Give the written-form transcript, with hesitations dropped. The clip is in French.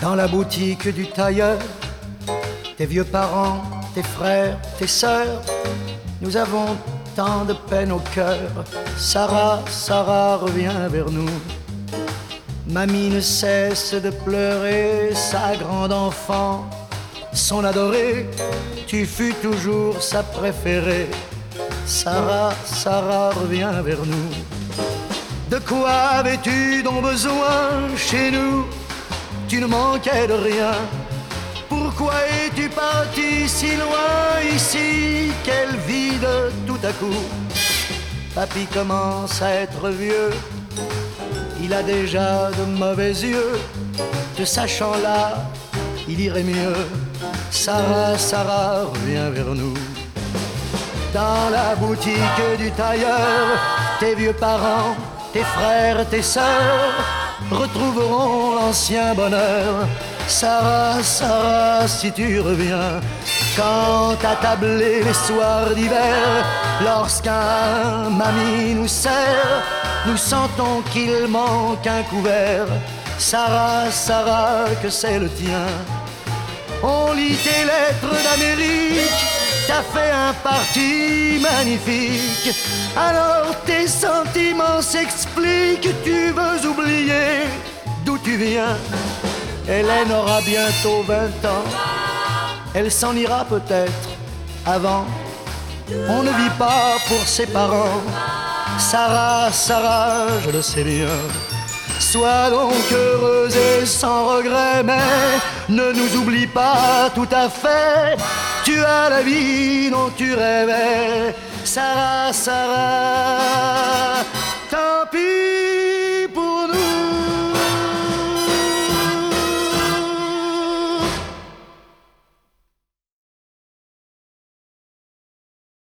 Dans la boutique du tailleur, tes vieux parents, tes frères, tes sœurs, nous avons tant de peine au cœur. Sarah, Sarah, reviens vers nous. Mamie ne cesse de pleurer, sa grande enfant, son adorée, tu fus toujours sa préférée. Sarah, Sarah, reviens vers nous. De quoi avais-tu donc besoin chez nous? Tu ne manquais de rien. Pourquoi es-tu parti si loin ici? Quel vide tout à coup. Papy commence à être vieux, il a déjà de mauvais yeux. Te sachant là, il irait mieux. Sarah, Sarah, reviens vers nous. Dans la boutique du tailleur, tes vieux parents, tes frères, tes sœurs retrouveront l'ancien bonheur. Sarah, Sarah, si tu reviens, quand à tabler les soirs d'hiver, lorsqu'un mamie nous serre, nous sentons qu'il manque un couvert. Sarah, Sarah, que c'est le tien. On lit tes lettres d'Amérique, t'as fait un parti magnifique. Alors tes sentiments s'expliquent, tu veux oublier d'où tu viens. Hélène aura bientôt 20 ans, elle s'en ira peut-être avant. On ne vit pas pour ses parents. Sarah, Sarah, je le sais bien. Sois donc heureuse et sans regret, mais ne nous oublie pas tout à fait. Tu as la vie dont tu rêvais. Sarah, Sarah, tant pis.